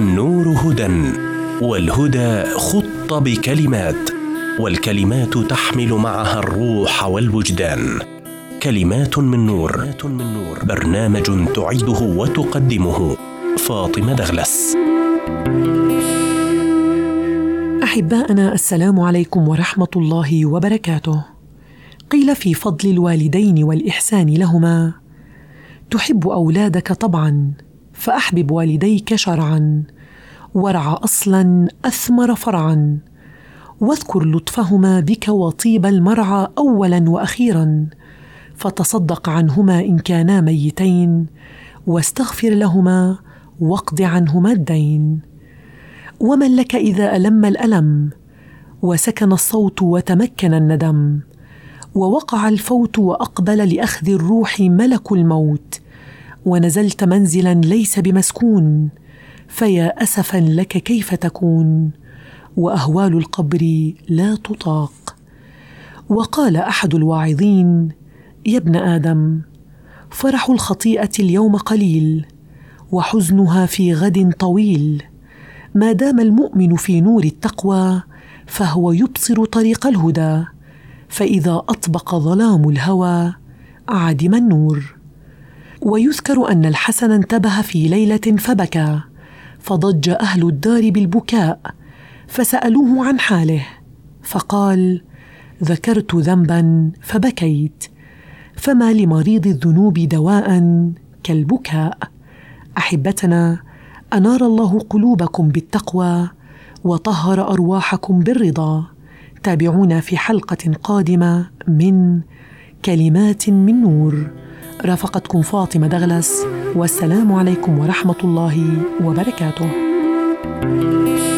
النور هدى، والهدى خط بكلمات، والكلمات تحمل معها الروح والوجدان. كلمات من نور، برنامج تعده وتقدمه فاطمة دغلس. أحبائنا، السلام عليكم ورحمة الله وبركاته. قيل في فضل الوالدين والإحسان لهما: تحب أولادك طبعاً فأحبب والديك شرعاً، ورع أصلاً أثمر فرعاً، واذكر لطفهما بك وطيب المرعى أولاً وأخيراً، فتصدق عنهما إن كانا ميتين، واستغفر لهما واقض عنهما الدين. ومن لك إذا ألم الألم، وسكن الصوت وتمكن الندم، ووقع الفوت وأقبل لأخذ الروح ملك الموت، ونزلت منزلا ليس بمسكون، فيا أسفا لك كيف تكون، وأهوال القبر لا تطاق. وقال أحد الواعظين: يا ابن آدم، فرح الخطيئة اليوم قليل، وحزنها في غد طويل. ما دام المؤمن في نور التقوى، فهو يبصر طريق الهدى، فإذا أطبق ظلام الهوى عدم النور. ويذكر أن الحسن انتبه في ليلة فبكى، فضج أهل الدار بالبكاء، فسألوه عن حاله، فقال: ذكرت ذنبا فبكيت، فما لمريض الذنوب دواء كالبكاء. أحبتنا، أنار الله قلوبكم بالتقوى وطهر أرواحكم بالرضا. تابعونا في حلقة قادمة من كلمات من نور. رافقتكم فاطمة دغلس، والسلام عليكم ورحمة الله وبركاته.